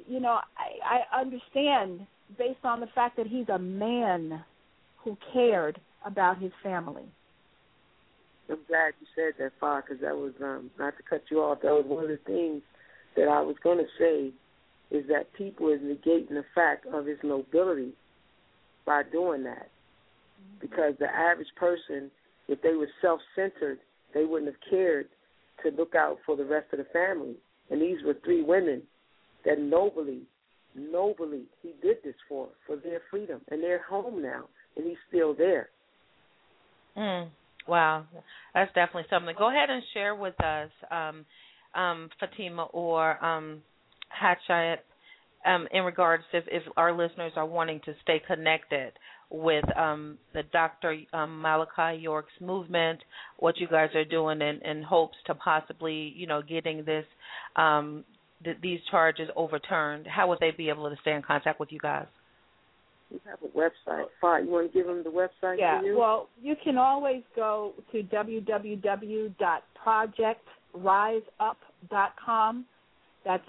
I understand based on the fact that he's a man who cared about his family. I'm glad you said that, Far, because that was, not to cut you off, that was one of the things that I was going to say, is that people is negating the fact of his nobility by doing that. Because the average person, if they were self-centered, they wouldn't have cared to look out for the rest of the family. And these were 3 women that nobly, he did this for their freedom. And they're home now, and he's still there. Wow, that's definitely something. Go ahead and share with us, Fatima or Hatshayat, in regards to if our listeners are wanting to stay connected with the Dr. Malachi York's movement, what you guys are doing in hopes to possibly, getting this these charges overturned. How would they be able to stay in contact with you guys? We have a website. Fine. You want to give them the website? Yeah, for you? Well, you can always go to www.projectriseup.com. That's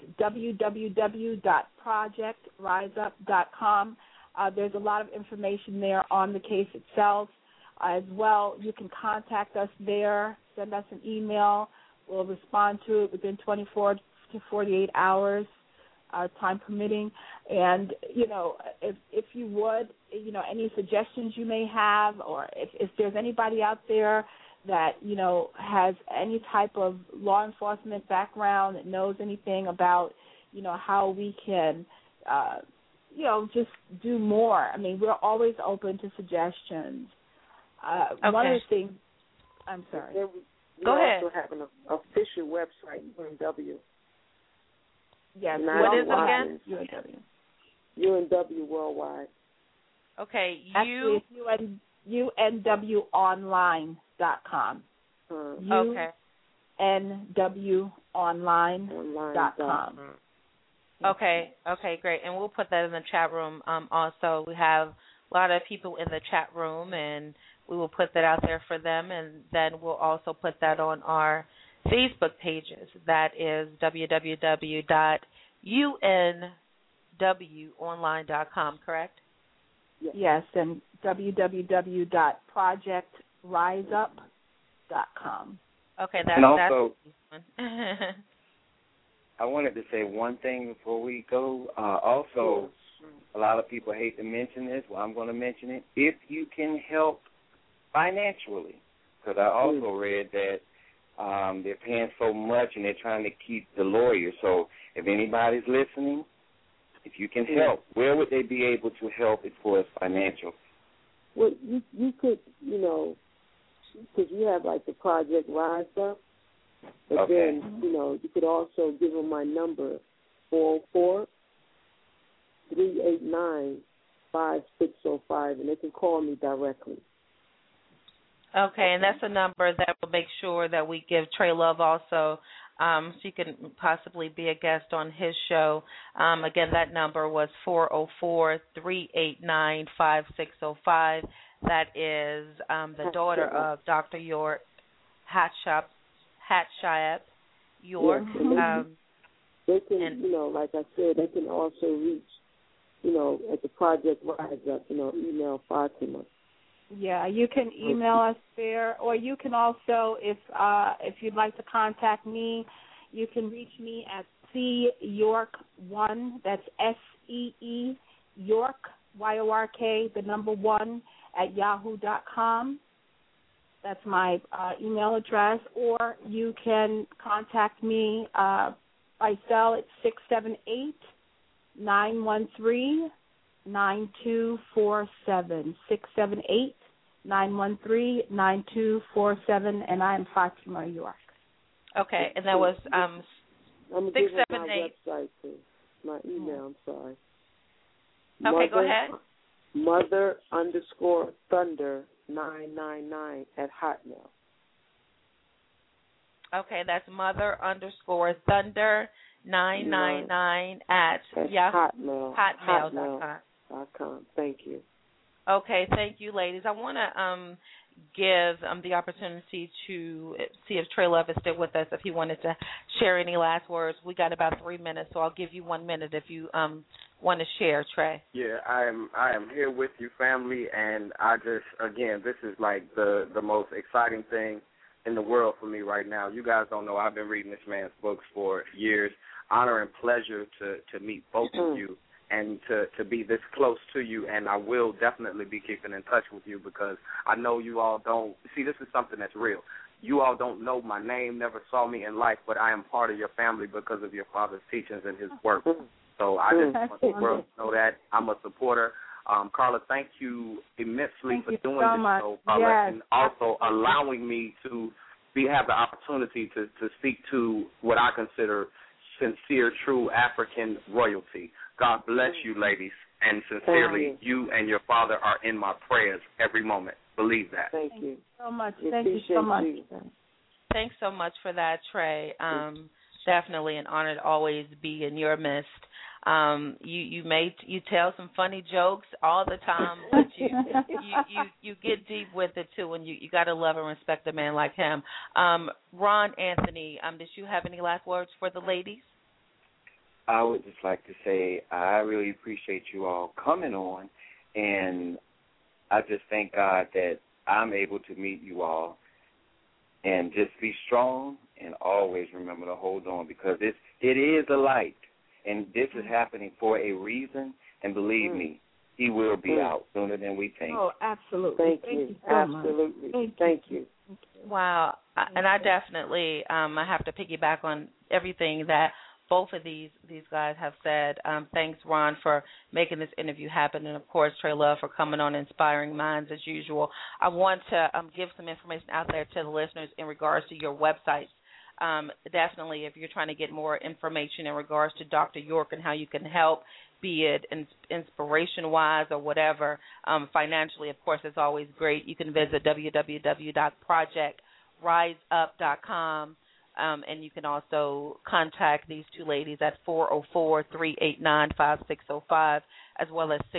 www.projectriseup.com. There's a lot of information there on the case itself. As well, you can contact us there, send us an email. We'll respond to it within 24 to 48 hours. Time permitting, and if you would, any suggestions you may have, or if there's anybody out there that has any type of law enforcement background that knows anything about how we can just do more. I mean, we're always open to suggestions. Okay. One of the things, I'm sorry. Go ahead. We also have an official website, UNW. Yes. What is it again? UNW Worldwide. Okay. Actually, it's UNWOnline.com. Okay. UNWOnline.com. Okay, great. And we'll put that in the chat room also. We have a lot of people in the chat room, and we will put that out there for them, and then we'll also put that on our Facebook pages. That is www.unwonline.com, correct? Yes, and www.projectriseup.com. Okay, and also, that's I wanted to say one thing before we go. Also, a lot of people hate to mention this. Well, I'm going to mention it. If you can help financially, because I also read that they're paying so much and they're trying to keep the lawyers. So if anybody's listening, if you can help, where would they be able to help as far as financial? Well, you could, because you have like the Project Rise Up, but then, you could also give them my number, 404-888-8255. 389-5605, and they can call me directly. Okay, and that's a number that will make sure that we give Trey Love also, so you can possibly be a guest on his show. Again, that number was 404-389-5605. That is the daughter of Dr. York Hatshayeb York. Yes, they can, like I said, they can also reach, at the Project Rise Up, email Fatima. Yeah, you can email us there, or you can also, if you'd like to contact me, you can reach me at cyork1, that's SEE, York, YORK, the number 1, at yahoo.com. That's my email address, or you can contact me by cell at 678-913-9247, 678-913-9247, and I am Fatima York. Okay, and that was I'm going to give you my 678. website, too. My email, I'm sorry. Okay, go ahead. Mother_Thunder999 at Hotmail. Okay, that's Mother_Thunder999 at Hotmail.com. Thank you. Okay, thank you, ladies. I want to give the opportunity to see if Trey Love is still with us, if he wanted to share any last words. We got about 3 minutes, so I'll give you 1 minute if you want to share, Trey. Yeah, I am here with you, family, and I just, again, this is like the most exciting thing in the world for me right now. You guys don't know, I've been reading this man's books for years. Honor and pleasure to meet both of you and to be this close to you, and I will definitely be keeping in touch with you because I know you all don't, see, this is something that's real. You all don't know my name, never saw me in life, but I am part of your family because of your father's teachings and his work. So I just want the world to know that I'm a supporter. Carla, thank you immensely for doing this show, Carla, and also allowing me to have the opportunity to speak to what I consider sincere, true African royalty. God bless you, ladies, and sincerely, you and your father are in my prayers every moment. Believe that. Thank you so much. Thank you so much. Thanks so much for that, Trey. Definitely an honor to always be in your midst. You tell some funny jokes all the time, but you get deep with it too, and you got to love and respect a man like him. Ron Anthony, did you have any last words for the ladies? I would just like to say I really appreciate you all coming on, and I just thank God that I'm able to meet you all, and just be strong and always remember to hold on because it is a light, and this is happening for a reason, and believe me, he will be out sooner than we think. Oh, absolutely. Thank you so absolutely. Much. Thank you. Wow. And I definitely I have to piggyback on everything that both of these guys have said. Thanks, Ron, for making this interview happen, and, of course, Trey Love for coming on Inspiring Minds as usual. I want to give some information out there to the listeners in regards to your websites. Definitely, if you're trying to get more information in regards to Dr. York and how you can help, be it inspiration-wise or whatever, financially, of course, it's always great. You can visit www.projectriseup.com. And you can also contact these two ladies at 404-389-5605 as well as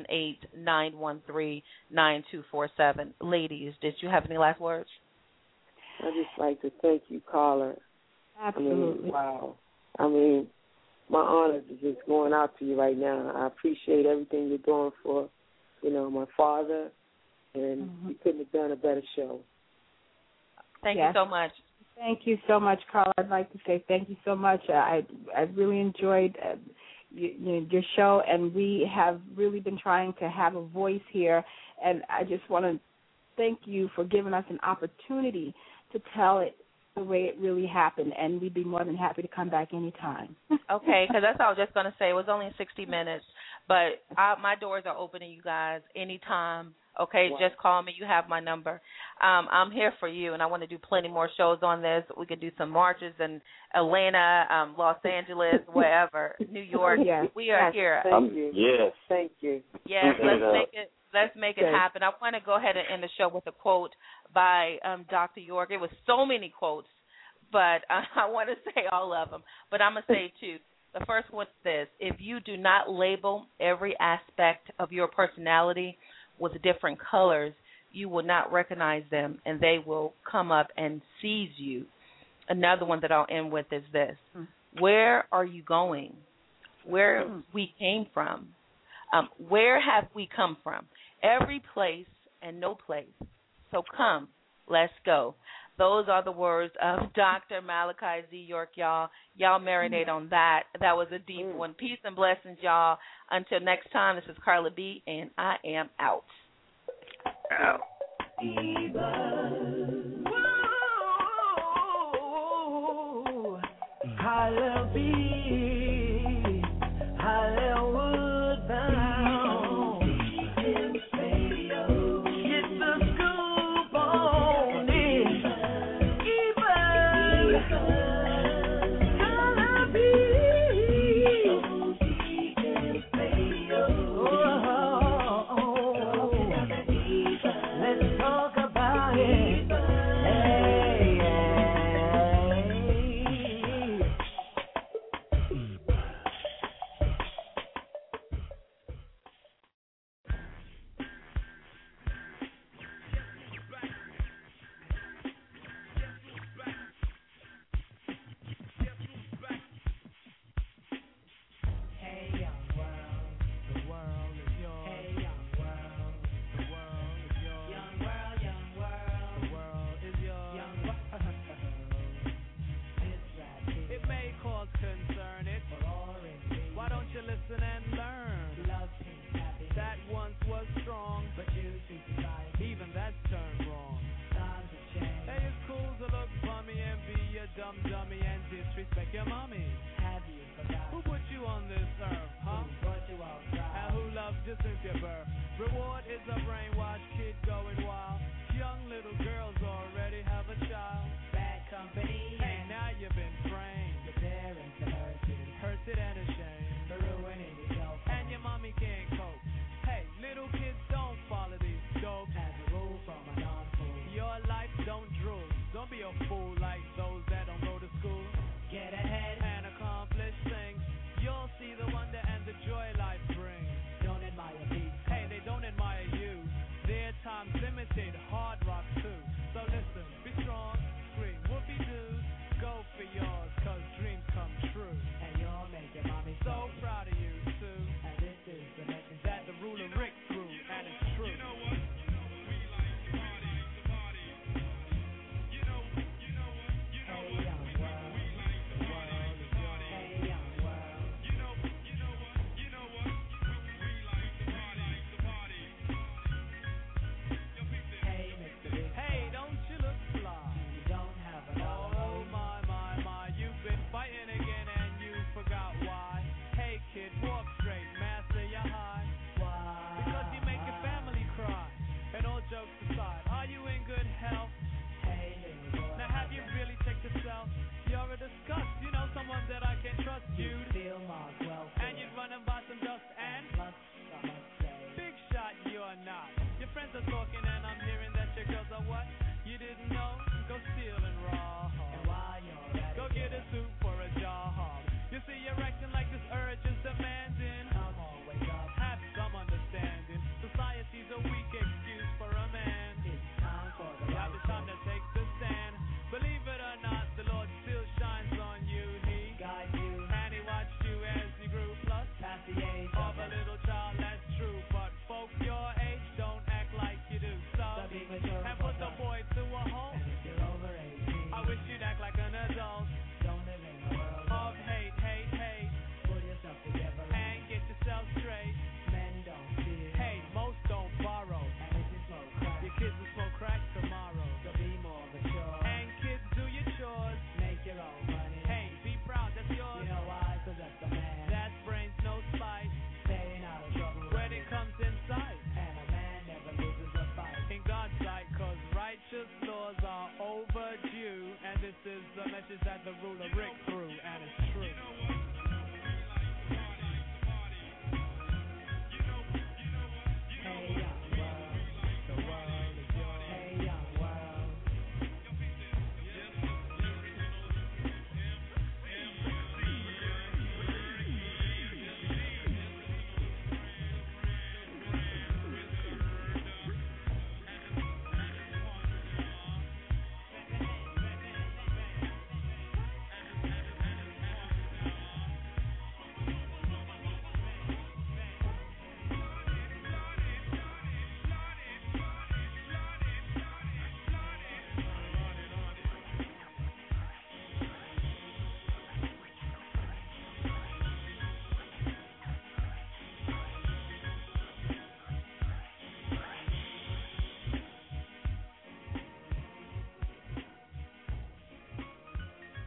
678-913-9247. Ladies, did you have any last words? I'd just like to thank you, caller. Absolutely. Wow. My honors is just going out to you right now. I appreciate everything you're doing for, my father, and you couldn't have done a better show. Thank you so much. Thank you so much, Carla. I'd like to say thank you so much. I really enjoyed your show, and we have really been trying to have a voice here, and I just want to thank you for giving us an opportunity to tell it the way it really happened, and we'd be more than happy to come back anytime. Okay, because that's all I was just going to say. It was only 60 minutes, but my doors are open to you guys anytime. Okay, Wow. just call me. You have my number. I'm here for you, and I want to do plenty more shows on this. We could do some marches in Atlanta, Los Angeles, wherever, New York. Yes. We are here. Thank you. Yes. Thank you. Yes, Keep it up. let's make it happen. I want to go ahead and end the show with a quote by Dr. York. It was so many quotes, but I want to say all of them. But I'm going to say two. The first one is this: if you do not label every aspect of your personality with different colors, you will not recognize them, and they will come up and seize you. Another one that I'll end with is this: where are you going? Where we came from? Where have we come from? Every place and no place. So come, let's go. Those are the words of Dr. Malachi Z. York, y'all. Y'all marinate on that. That was a deep one. Peace and blessings, y'all. Until next time, this is Carla B., and I am out. Out. Carla B. Hollywood bound. Get the scoop on it. Carla B. Let's talk about it. Hey, It may cause concern, why don't you listen and learn? That once was strong, but even that's turned wrong. Hey, it's cool to look bummy and be a dumb dummy and disrespect your mommy. Who put you on this earth, huh? And who loved you since your birth? Reward is a brainwashed kid going wild. Young little girls already have a child. Bad company. Hey, now you've been framed. Your parents are hurted and ashamed. For ruining yourself. And your mommy can't cope. Hey, little kids don't follow these dope. As a rule from a non-fool. Your life don't drool. Don't be a fool like those that don't go to school. Get ahead and accomplish things. You'll see the wonder and the joy life brings. Don't admire people. Hey, they don't admire you. Their time's limited, hard rock too. So listen, be strong, scream, whoopee doos. Go for yours, cause dreams come true. And you'll make your mommy so proud of you too. And this is the message that the ruler Rick threw, and it's true. You know what? We like to party, You know what? Hey, young world. We like to party, Hey, young world. You know what? We like to party, Hey, don't you look fly? You don't have a Oh my, you've been fighting again and you forgot why. Hey kid, walk straight, master your high. Why? Because you make your family cry. And all jokes aside, are you in good health? Hey, now have you really checked yourself? You're a disgust, you know someone that I can trust. You'd feel marked well, and you'd run and buy some dust and big shot you're not. Your friends are talking and I'm hearing that your girls are what? You didn't know? Go steal and raw. And while you're at go get a suit for a job. You see you're acting like this urge is demanding. I'm always